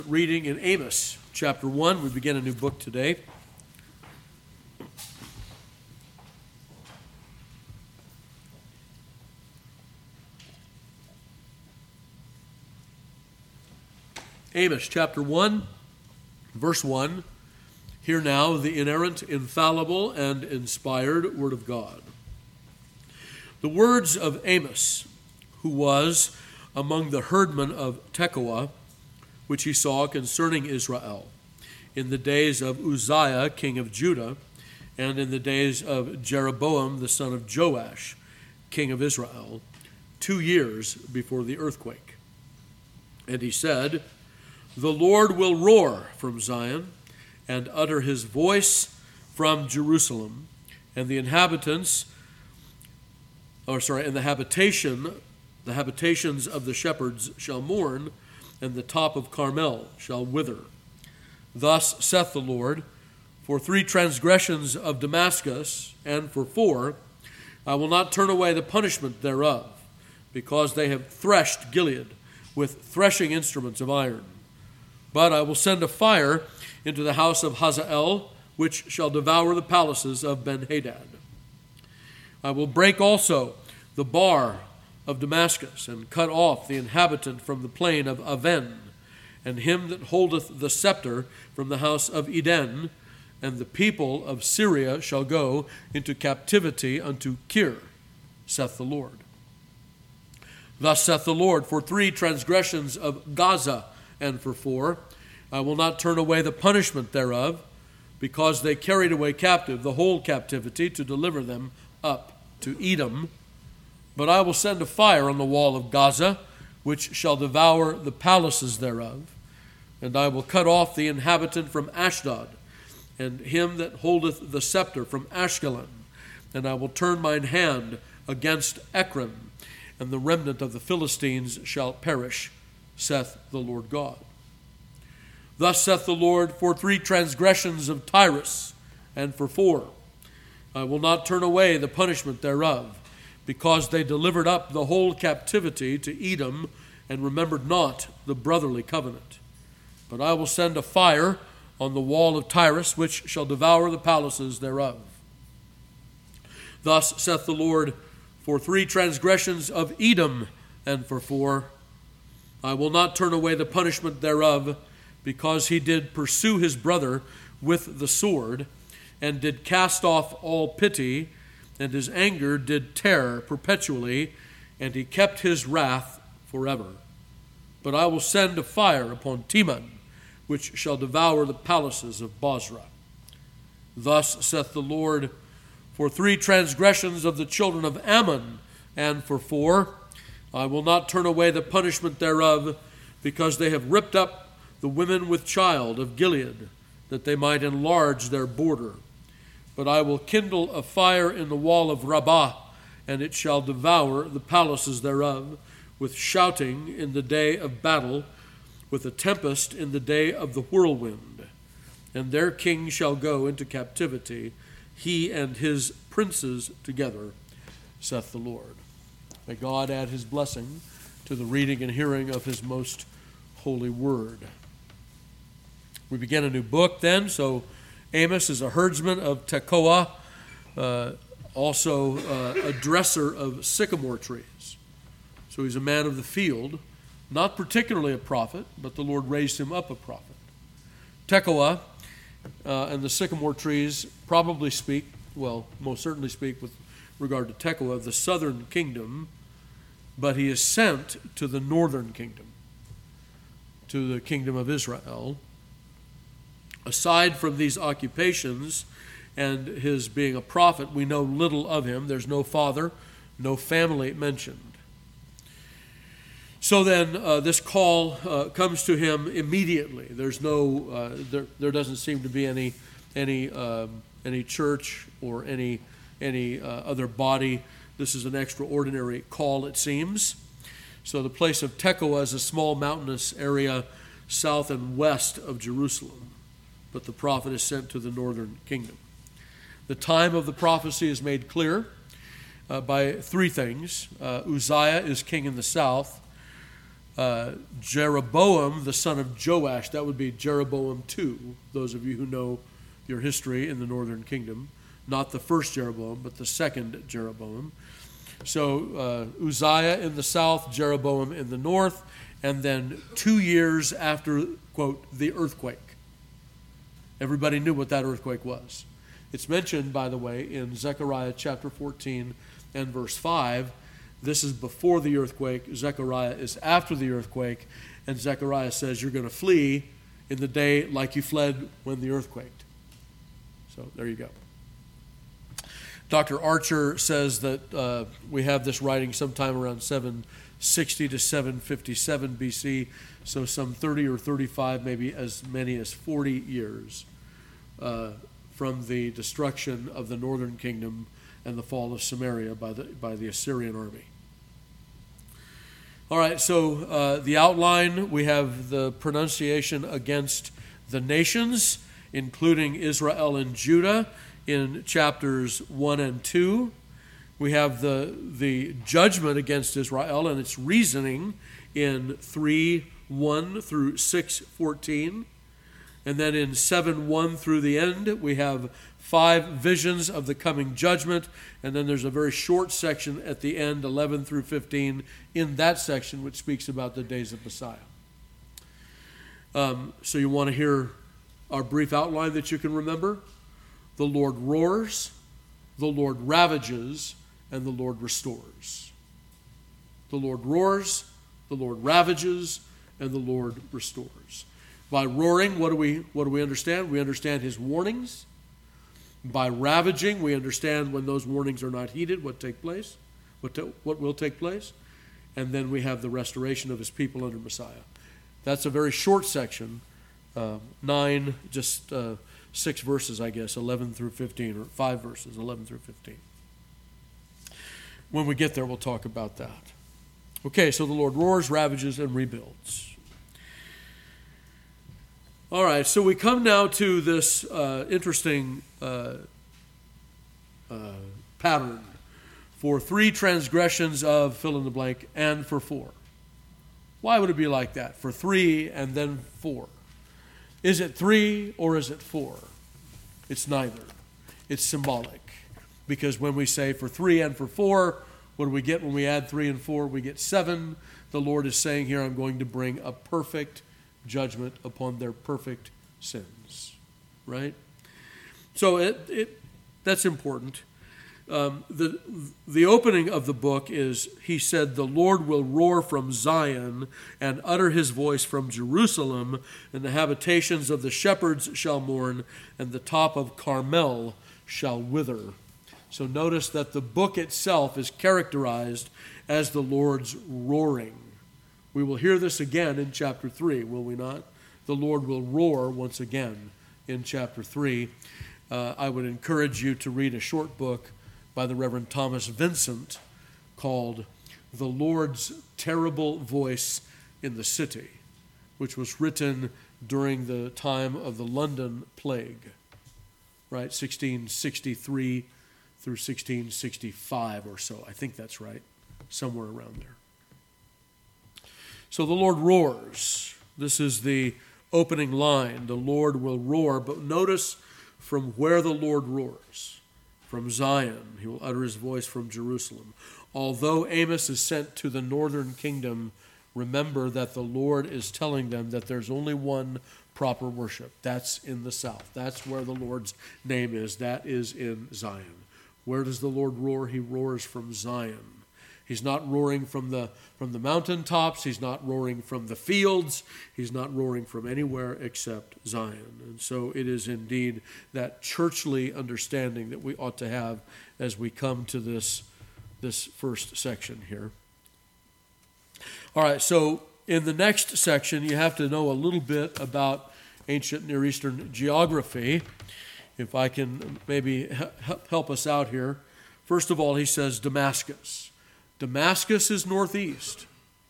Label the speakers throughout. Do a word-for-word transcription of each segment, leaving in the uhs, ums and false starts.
Speaker 1: Reading in Amos chapter one. We begin a new book today. Amos chapter one, verse one. Hear now the inerrant, infallible, and inspired word of God. The words of Amos, who was among the herdmen of Tekoa, which he saw concerning Israel, in the days of Uzziah, king of Judah, and in the days of Jeroboam, the son of Joash, king of Israel, two years before the earthquake. And he said, The Lord will roar from Zion, and utter his voice from Jerusalem, and the inhabitants, or sorry, and the habitation, the habitations of the shepherds shall mourn, and the top of Carmel shall wither. Thus saith the Lord, for three transgressions of Damascus, and for four, I will not turn away the punishment thereof, because they have threshed Gilead with threshing instruments of iron. But I will send a fire into the house of Hazael, which shall devour the palaces of Ben-Hadad. I will break also the bar of Damascus, and cut off the inhabitant from the plain of Aven, and him that holdeth the scepter from the house of Eden, and the people of Syria shall go into captivity unto Kir, saith the Lord. Thus saith the Lord, for three transgressions of Gaza, and for four, I will not turn away the punishment thereof, because they carried away captive the whole captivity to deliver them up to Edom. But I will send a fire on the wall of Gaza, which shall devour the palaces thereof. And I will cut off the inhabitant from Ashdod, and him that holdeth the scepter from Ashkelon. And I will turn mine hand against Ekron, and the remnant of the Philistines shall perish, saith the Lord God. Thus saith the Lord, for three transgressions of Tyrus, and for four, I will not turn away the punishment thereof, because they delivered up the whole captivity to Edom, and remembered not the brotherly covenant. But I will send a fire on the wall of Tyrus, which shall devour the palaces thereof. Thus saith the Lord, for three transgressions of Edom, and for four, I will not turn away the punishment thereof, because he did pursue his brother with the sword, and did cast off all pity, and his anger did tear perpetually, and he kept his wrath forever. But I will send a fire upon Teman, which shall devour the palaces of Bozrah. Thus saith the Lord, for three transgressions of the children of Ammon, and for four, I will not turn away the punishment thereof, because they have ripped up the women with child of Gilead, that they might enlarge their border. But I will kindle a fire in the wall of Rabbah, and it shall devour the palaces thereof, with shouting in the day of battle, with a tempest in the day of the whirlwind. And their king shall go into captivity, he and his princes together, saith the Lord. May God add his blessing to the reading and hearing of his most holy word. We begin a new book then, so Amos is a herdsman of Tekoa, uh, also uh, a dresser of sycamore trees. So he's a man of the field, not particularly a prophet, but the Lord raised him up a prophet. Tekoa uh, and the sycamore trees probably speak, well, most certainly speak with regard to Tekoa, of the southern kingdom, but he is sent to the northern kingdom, to the kingdom of Israel. Aside from these occupations and his being a prophet, we know little of him. There's no father, no family mentioned. So then uh, this call uh, comes to him immediately. There's no, uh, there, there doesn't seem to be any, any, um, any church or any, any uh, other body. This is an extraordinary call, it seems. So the place of Tekoa is a small mountainous area south and west of Jerusalem. But the prophet is sent to the northern kingdom. The time of the prophecy is made clear uh, by three things. Uh, Uzziah is king in the south. Uh, uh, Jeroboam, the son of Joash. That would be Jeroboam the second, those of you who know your history in the northern kingdom. Not the first Jeroboam, but the second Jeroboam. So uh, Uzziah in the south, Jeroboam in the north, and then two years after, quote, the earthquake. Everybody knew what that earthquake was. It's mentioned, by the way, in Zechariah chapter fourteen and verse five. This is before the earthquake. Zechariah is after the earthquake. And Zechariah says, you're going to flee in the day like you fled when the earth quaked. So there you go. Doctor Archer says that uh, we have this writing sometime around seven sixty to seven fifty-seven B C, so some thirty or thirty-five, maybe as many as forty years uh, from the destruction of the northern kingdom and the fall of Samaria by the by the Assyrian army. All right, so uh, the outline, we have the pronunciation against the nations, including Israel and Judah, in chapters one and two. We have the, the judgment against Israel and its reasoning in three one through six fourteen. And then in seven one through the end, we have five visions of the coming judgment. And then there's a very short section at the end, eleven through fifteen, in that section, which speaks about the days of Messiah. Um, so you want to hear our brief outline that you can remember? The Lord roars, the Lord ravages, and the Lord restores. The Lord roars, the Lord ravages, and the Lord restores. By roaring, what do we what do we understand? We understand his warnings. By ravaging, we understand when those warnings are not heeded, what take place, what to, what will take place. And then we have the restoration of his people under Messiah. That's a very short section, uh, nine, just uh, six verses, I guess, eleven through fifteen, or five verses, eleven through fifteen. When we get there, we'll talk about that. Okay, so the Lord roars, ravages, and rebuilds. All right, so we come now to this uh, interesting uh, uh, pattern for three transgressions of fill in the blank and for four. Why would it be like that? For three and then four. Is it three or is it four? It's neither. It's symbolic. Because when we say for three and for four, what do we get when we add three and four? We get seven. The Lord is saying here, I'm going to bring a perfect judgment upon their perfect sins. Right? So it, it that's important. Um, the the opening of the book is, he said, the Lord will roar from Zion and utter his voice from Jerusalem, and the habitations of the shepherds shall mourn, and the top of Carmel shall wither. So notice that the book itself is characterized as the Lord's roaring. We will hear this again in chapter three, will we not? The Lord will roar once again in chapter three. Uh, I would encourage you to read a short book by the Reverend Thomas Vincent called The Lord's Terrible Voice in the City, which was written during the time of the London Plague, right, sixteen sixty-three through sixteen sixty-five or so. I think that's right, somewhere around there. So the Lord roars. This is the opening line. The Lord will roar, but notice from where the Lord roars. From Zion, he will utter his voice from Jerusalem. Although Amos is sent to the northern kingdom, remember that the Lord is telling them that there's only one proper worship. That's in the south. That's where the Lord's name is. That is in Zion. Where does the Lord roar? He roars from Zion. He's not roaring from the from the mountaintops. He's not roaring from the fields. He's not roaring from anywhere except Zion. And so it is indeed that churchly understanding that we ought to have as we come to this, this first section here. All right, so in the next section, you have to know a little bit about ancient Near Eastern geography. If I can maybe help us out here. First of all, he says Damascus. Damascus is northeast.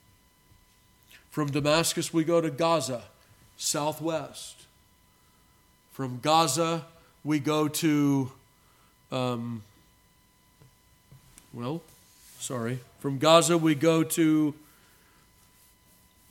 Speaker 1: From Damascus, we go to Gaza, southwest. From Gaza, we go to, um, well, sorry. From Gaza, we go to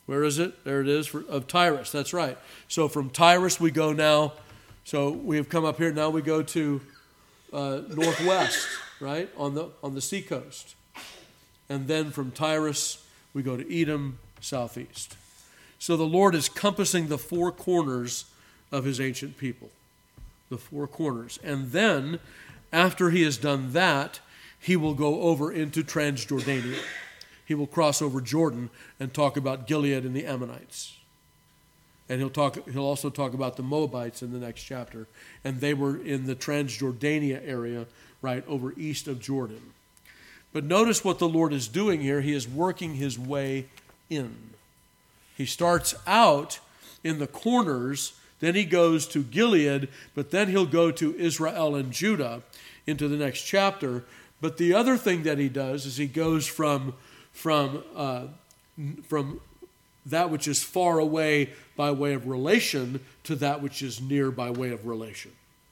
Speaker 1: Where is it? There it is, for, of Tyrus. That's right. So from Tyrus we go now. So we have come up here. Now we go to uh, northwest, right, on the on the seacoast. And then from Tyrus we go to Edom, southeast. So the Lord is compassing the four corners of his ancient people. The four corners. And then, after he has done that, he will go over into Transjordania. He will cross over Jordan and talk about Gilead and the Ammonites. And he'll talk. He'll also talk about the Moabites in the next chapter. And they were in the Transjordania area, right over east of Jordan. But notice what the Lord is doing here. He is working his way in. He starts out in the corners, then he goes to Gilead, but then he'll go to Israel and Judah into the next chapter. But the other thing that he does is he goes from From, uh, from that which is far away by way of relation to that which is near by way of relation.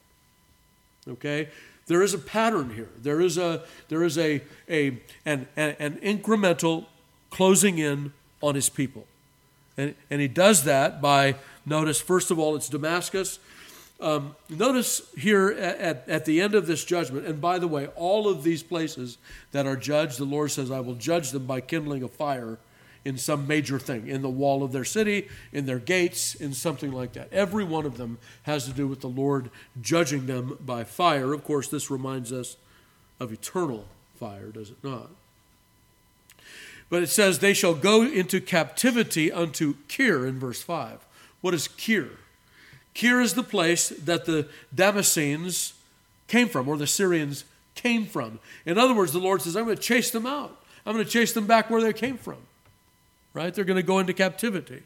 Speaker 1: Okay? There is a pattern here. There is a there is a, a an, an incremental closing in on his people. And, and he does that by, notice, first of all, it's Damascus. Um, notice here at, at the end of this judgment, and by the way, all of these places that are judged, the Lord says, I will judge them by kindling a fire in some major thing, in the wall of their city, in their gates, in something like that. Every one of them has to do with the Lord judging them by fire. Of course, this reminds us of eternal fire, does it not? But it says, they shall go into captivity unto Kir in verse five. What is Kir? Kir is the place that the Damascenes came from, or the Syrians came from. In other words, the Lord says, I'm going to chase them out. I'm going to chase them back where they came from. Right? They're going to go into captivity.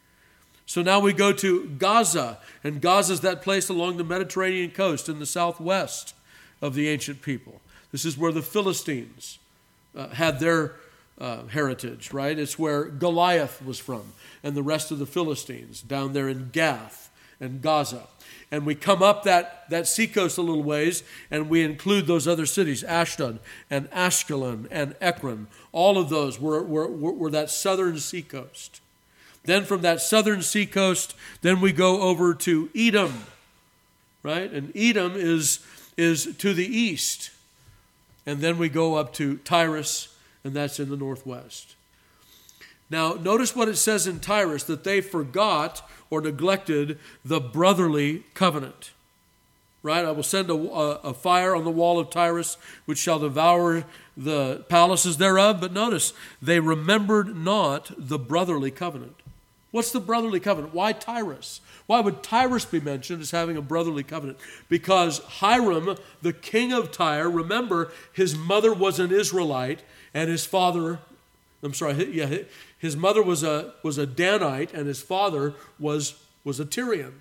Speaker 1: So now we go to Gaza, and Gaza is that place along the Mediterranean coast in the southwest of the ancient people. This is where the Philistines uh, had their uh, heritage, right? It's where Goliath was from, and the rest of the Philistines down there in Gath and Gaza. And we come up that, that seacoast a little ways, and we include those other cities, Ashdod and Ashkelon and Ekron. All of those were, were, were that southern seacoast. Then from that southern seacoast, then we go over to Edom, right? And Edom is, is to the east. And then we go up to Tyrus, and that's in the northwest. Now, notice what it says in Tyrus, that they forgot or neglected the brotherly covenant. Right? I will send a, a, a fire on the wall of Tyrus, which shall devour the palaces thereof. But notice, they remembered not the brotherly covenant. What's the brotherly covenant? Why Tyrus? Why would Tyrus be mentioned as having a brotherly covenant? Because Hiram, the king of Tyre, remember, his mother was an Israelite, and his father, I'm sorry, yeah, his mother was a was a Danite, and his father was was a Tyrian,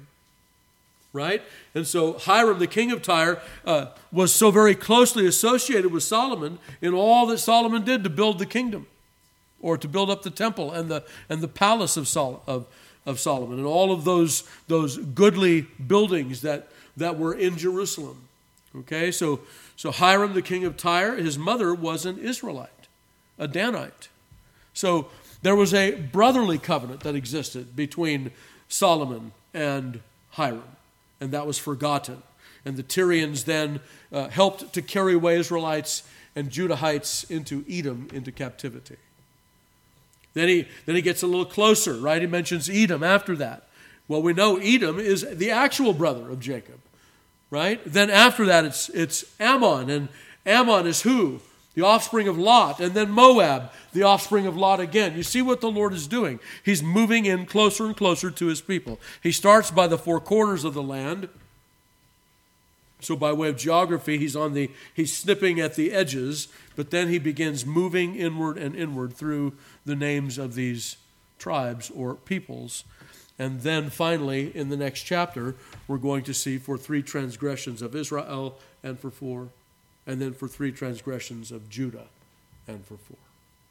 Speaker 1: right? And so Hiram, the king of Tyre, uh, was so very closely associated with Solomon in all that Solomon did to build the kingdom, or to build up the temple and the and the palace of Sol, of of Solomon, and all of those those goodly buildings that that were in Jerusalem. Okay, so so Hiram, the king of Tyre, his mother was an Israelite, a Danite. So there was a brotherly covenant that existed between Solomon and Hiram, and that was forgotten. And the Tyrians then uh, helped to carry away Israelites and Judahites into Edom, into captivity. Then he, then he gets a little closer, right? He mentions Edom after that. Well, we know Edom is the actual brother of Jacob, right? Then after that, it's, it's Ammon, and Ammon is who? The offspring of Lot, and then Moab, the offspring of Lot again. You see what the Lord is doing. He's moving in closer and closer to his people. He starts by the four corners of the land. So by way of geography, he's on the he's snipping at the edges, but then he begins moving inward and inward through the names of these tribes or peoples. And then finally, in the next chapter, we're going to see for three transgressions of Israel and for four and then for three transgressions of Judah, and for four.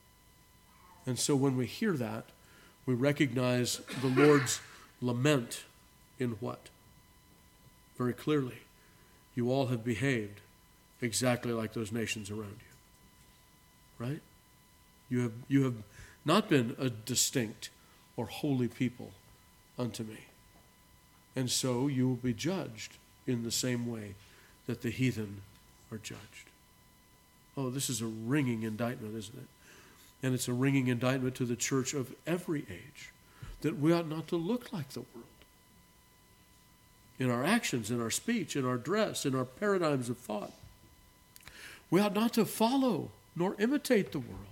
Speaker 1: And so when we hear that, we recognize the Lord's lament in what? Very clearly, you all have behaved exactly like those nations around you. Right? You have, you have not been a distinct, or holy people unto me. And so you will be judged in the same way that the heathen are judged. Oh, this is a ringing indictment, isn't it? And it's a ringing indictment to the church of every age, that we ought not to look like the world. In our actions, in our speech, in our dress, in our paradigms of thought. We ought not to follow nor imitate the world.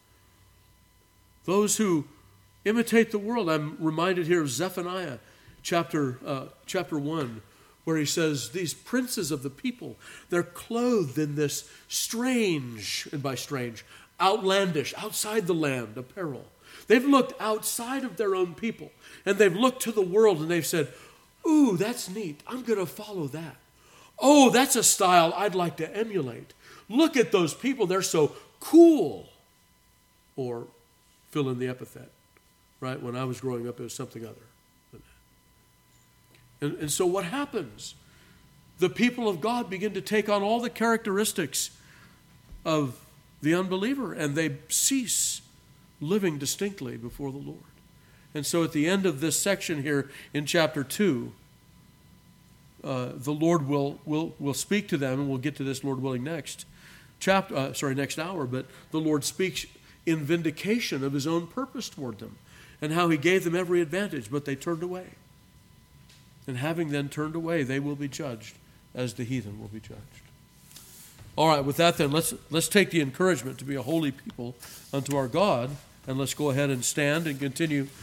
Speaker 1: Those who imitate the world, I'm reminded here of Zephaniah chapter, uh, chapter one, where he says, these princes of the people, they're clothed in this strange, and by strange, outlandish, outside the land apparel. They've looked outside of their own people, and they've looked to the world, and they've said, ooh, that's neat. I'm going to follow that. Oh, that's a style I'd like to emulate. Look at those people. They're so cool. Or fill in the epithet. Right? When I was growing up, it was something other than that. And, and so what happens? The people of God begin to take on all the characteristics of the unbeliever, and they cease living distinctly before the Lord. And so at the end of this section here in chapter two, uh, the Lord will, will, will speak to them, and we'll get to this, Lord willing, next chapter, uh, sorry, next hour, but the Lord speaks in vindication of his own purpose toward them and how he gave them every advantage, but they turned away. And having then turned away, they will be judged as the heathen will be judged. All right, with that then, let's, let's take the encouragement to be a holy people unto our God, and let's go ahead and stand and continue